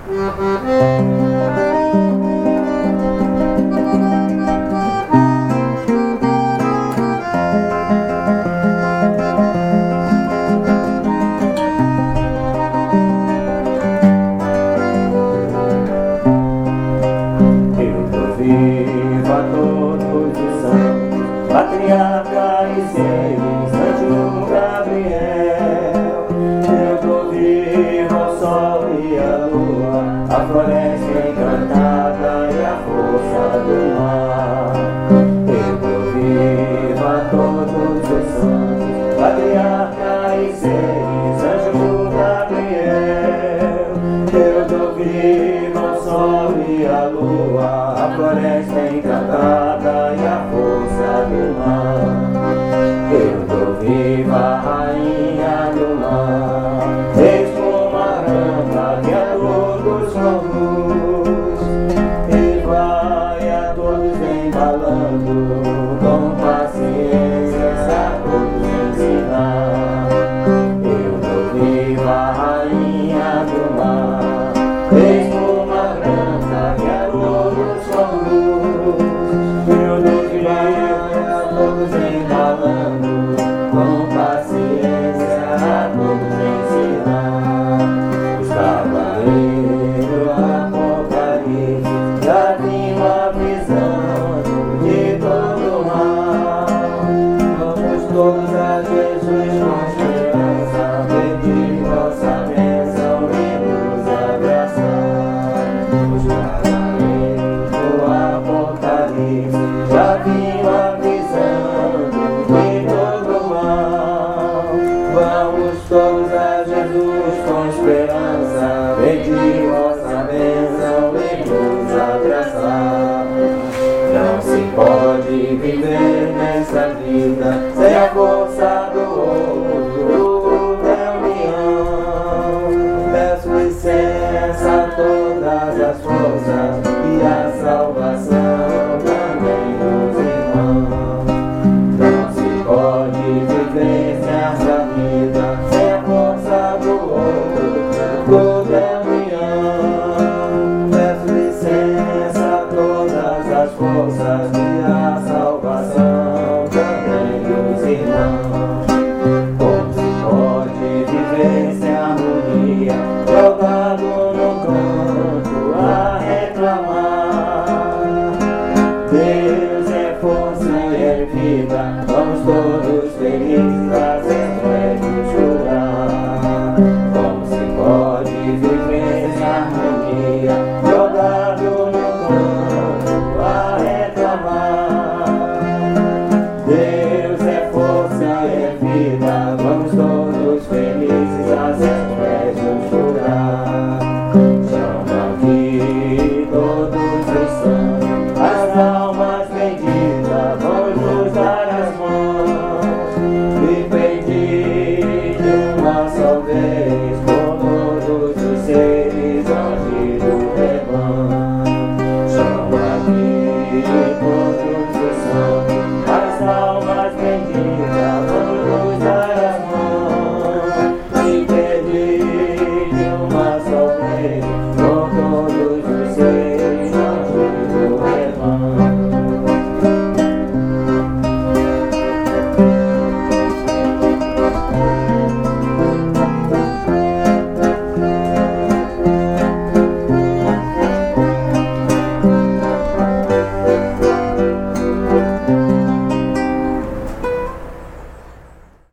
Viva todos os santos, patriarca e seis, Anjo Gabriel. Eu dou vivo ao sol e à lua, a floresta encantada e a força do mar. Eu dou vivo a todos os santos, patriarca e seis, Anjo Gabriel. Eu dou vivo ao sol e à lua, a floresta encantada e a força do mar. Eu dou viva a rainha do mar, espuma branca que a todos conduz, e vai a todos embalando, com paciência a todos ensinar. Eu dou viva a rainha do mar, espuma branca que a todos conduz, eu dou viva a todos embalando, com paciência a todos ensinar. Os cavaleiros Apocalipse já tinham a visão de todo o mal. Vamos todos a Jesus com esperança, pedir vossa bênção e nos abraçar. Os cavaleiros do Apocalipse já tinham a visão de todo o mal. Vamos todos a Jesus com esperança, pedir vossa bênção e nos abraçar. Não se pode viver nessa vida sem a força do outro, da união. Peço licença a todas as forças e a salvação também dos irmãos. Não se pode viver nessa vida sem a força do outro, da união. Peço licença a todas as forças e a salvação também dos irmãos. Como se pode viver sem harmonia, jogado no canto a reclamar? Deus é força e é vida, vamos todos felizes a ser chorar. Como se pode viver